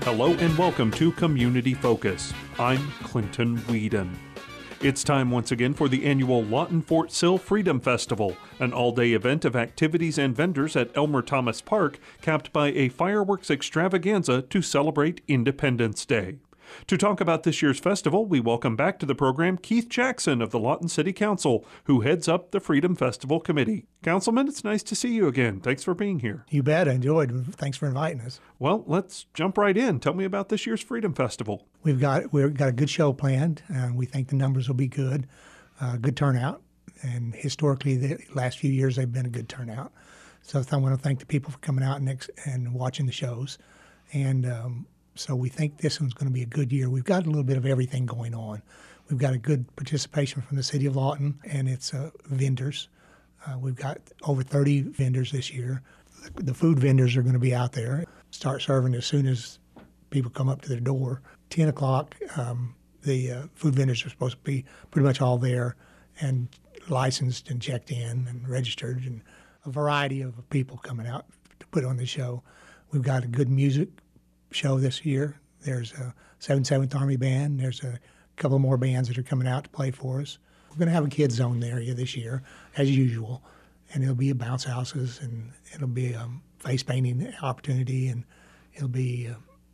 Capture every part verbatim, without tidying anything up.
Hello and welcome to Community Focus. I'm Clinton Whedon. It's time once again for the annual Lawton Fort Sill Freedom Festival, an all-day event of activities and vendors at Elmer Thomas Park, capped by a fireworks extravaganza to celebrate Independence Day. To talk about this year's festival, we welcome back to the program Keith Jackson of the Lawton City Council, who heads up the Freedom Festival Committee. Councilman, it's nice to see you again. Thanks for being here. You bet. I enjoyed. Thanks for inviting us. Well, let's jump right in. Tell me about this year's Freedom Festival. We've got we've got a good show planned, and we think the numbers will be good. Uh, good turnout, and historically, the last few years they've been a good turnout. So I want to thank the people for coming out and, ex- and watching the shows, and um, so we think this one's going to be a good year. We've got a little bit of everything going on. We've got a good participation from the City of Lawton and its uh, vendors. Uh, we've got over thirty vendors this year. The, the food vendors are going to be out there, start serving as soon as people come up to their door. ten o'clock, um, the uh, food vendors are supposed to be pretty much all there and licensed and checked in and registered, and a variety of people coming out to put on the show. We've got a good music show this year. There's a seventy-seventh Army Band. There's a couple more bands that are coming out to play for us. We're going to have a kids zone area this year, as usual, and it'll be a bounce houses, and it'll be a face painting opportunity, and it'll be uh,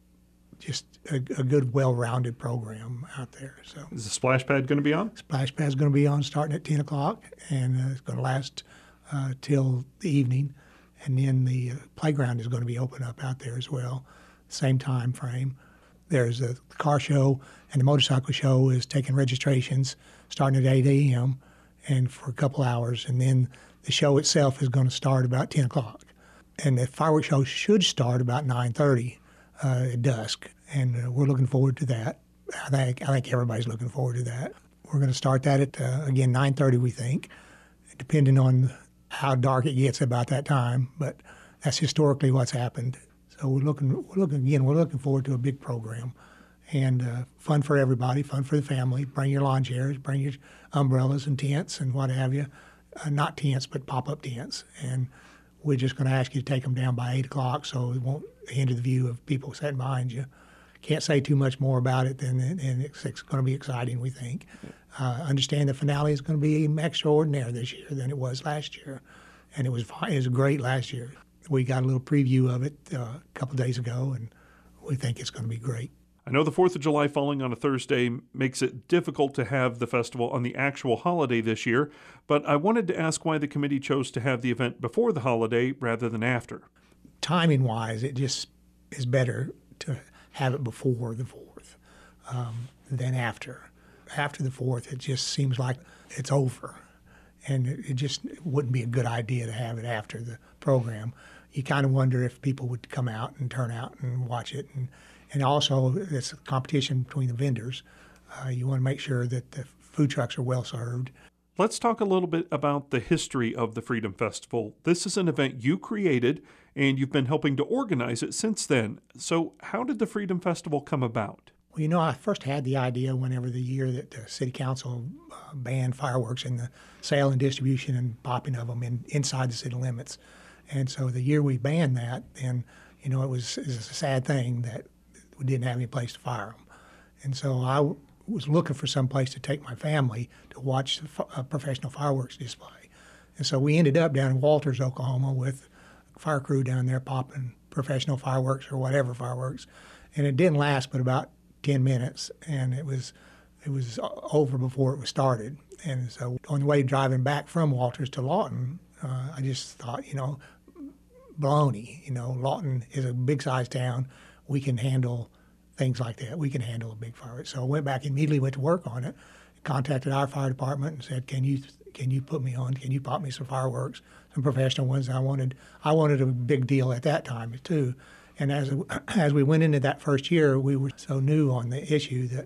just a, a good, well-rounded program out there. So, is the splash pad going to be on? Splash pad's going to be on starting at ten o'clock, and uh, it's going to last uh, till the evening, and then the uh, playground is going to be open up out there as well. Same time frame. There's a car show, and the motorcycle show is taking registrations starting at eight a.m. and for a couple hours, and then the show itself is going to start about ten o'clock. And the fireworks show should start about nine thirty uh, at dusk, and uh, we're looking forward to that. I think I think everybody's looking forward to that. We're going to start that at, uh, again, nine thirty, we think, depending on how dark it gets about that time, but that's historically what's happened. So we're looking, we're looking again. We're looking forward to a big program, and uh, fun for everybody, fun for the family. Bring your lawn chairs, bring your umbrellas and tents and what have you. Uh, not tents, but pop-up tents. And we're just going to ask you to take them down by eight o'clock, so it won't hinder the view of people sitting behind you. Can't say too much more about it, than, and it's, it's going to be exciting, we think. Uh, understand the finale is going to be extraordinary this year than it was last year, and it was it was great last year. We got a little preview of it uh, a couple days ago, and we think it's going to be great. I know the fourth of July falling on a Thursday makes it difficult to have the festival on the actual holiday this year, but I wanted to ask why the committee chose to have the event before the holiday rather than after. Timing-wise, it just is better to have it before the fourth um, than after. After the fourth, it just seems like it's over. And it just wouldn't be a good idea to have it after the program. You kind of wonder if people would come out and turn out and watch it. And, and also, it's a competition between the vendors. Uh, you want to make sure that the food trucks are well served. Let's talk a little bit about the history of the Freedom Festival. This is an event you created, and you've been helping to organize it since then. So how did the Freedom Festival come about? Well, you know, I first had the idea whenever the year that the City Council uh, banned fireworks and the sale and distribution and popping of them in, inside the city limits. And so the year we banned that, then, you know, it was, it was a sad thing that we didn't have any place to fire them. And so I w- was looking for some place to take my family to watch the f- a professional fireworks display. And so we ended up down in Walters, Oklahoma, with a fire crew down there popping professional fireworks or whatever fireworks. And it didn't last but about ten minutes, and it was it was over before it was started. And so on the way driving back from Walters to Lawton, uh, I just thought, you know, baloney. You know, Lawton is a big-sized town. We can handle things like that. We can handle a big fire. So I went back, immediately went to work on it, contacted our fire department and said, can you can you put me on? Can you pop me some fireworks, some professional ones? I wanted I wanted a big deal at that time, too. And as as we went into that first year, we were so new on the issue that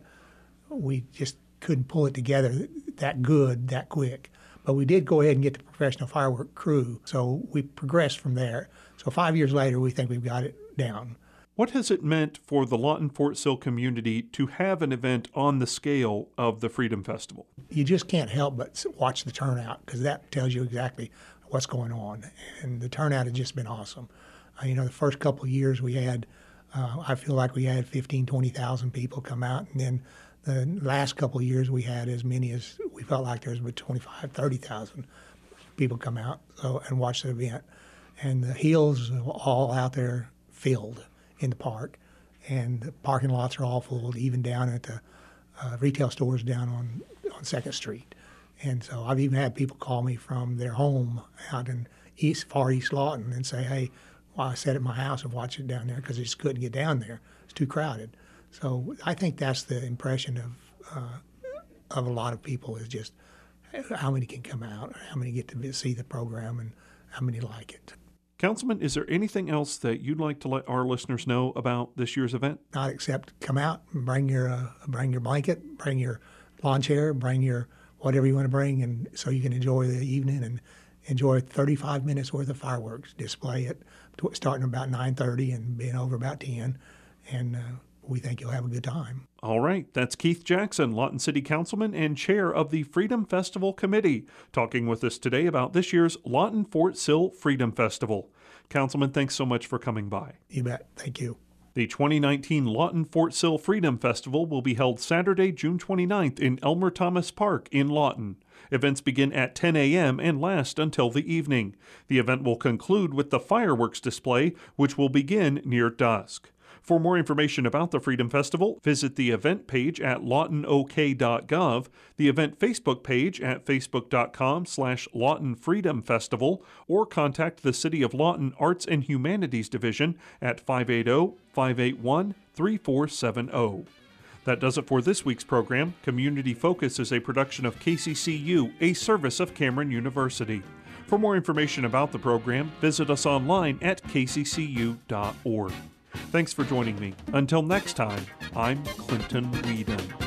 we just couldn't pull it together that good, that quick. But we did go ahead and get the professional firework crew, so we progressed from there. So five years later, we think we've got it down. What has it meant for the Lawton Fort Sill community to have an event on the scale of the Freedom Festival? You just can't help but watch the turnout, because that tells you exactly what's going on. And the turnout has just been awesome. Uh, you know, the first couple of years we had Uh, I feel like we had fifteen, twenty thousand people come out, and then the last couple of years we had as many as we felt like there was about twenty-five, thirty thousand people come out so, and watch the event. And the hills are all out there filled in the park, and the parking lots are all full, even down at the uh, retail stores down on, on second street. And so I've even had people call me from their home out in east, far East Lawton and say, hey, well, I sat at my house and watched it down there because I just couldn't get down there. It's too crowded. So I think that's the impression of uh, of a lot of people is just how many can come out, how many get to see the program, and how many like it. Councilman, is there anything else that you'd like to let our listeners know about this year's event? Not except come out and bring your uh, bring your blanket, bring your lawn chair, bring your whatever you want to bring, and so you can enjoy the evening and enjoy thirty-five minutes worth of fireworks display it, starting about nine thirty and being over about ten, and uh, we think you'll have a good time. All right, that's Keith Jackson, Lawton City Councilman and Chair of the Freedom Festival Committee, talking with us today about this year's Lawton Fort Sill Freedom Festival. Councilman, thanks so much for coming by. You bet. Thank you. The twenty nineteen Lawton Fort Sill Freedom Festival will be held Saturday, June twenty-ninth in Elmer Thomas Park in Lawton. Events begin at ten a.m. and last until the evening. The event will conclude with the fireworks display, which will begin near dusk. For more information about the Freedom Festival, visit the event page at lawton o k dot gov, the event Facebook page at facebook.com slash Lawton Freedom Festival, or contact the City of Lawton Arts and Humanities Division at five eight zero, five eight one, three four seven zero. That does it for this week's program. Community Focus is a production of K C C U, a service of Cameron University. For more information about the program, visit us online at k c c u dot org. Thanks for joining me. Until next time, I'm Clinton Whedon.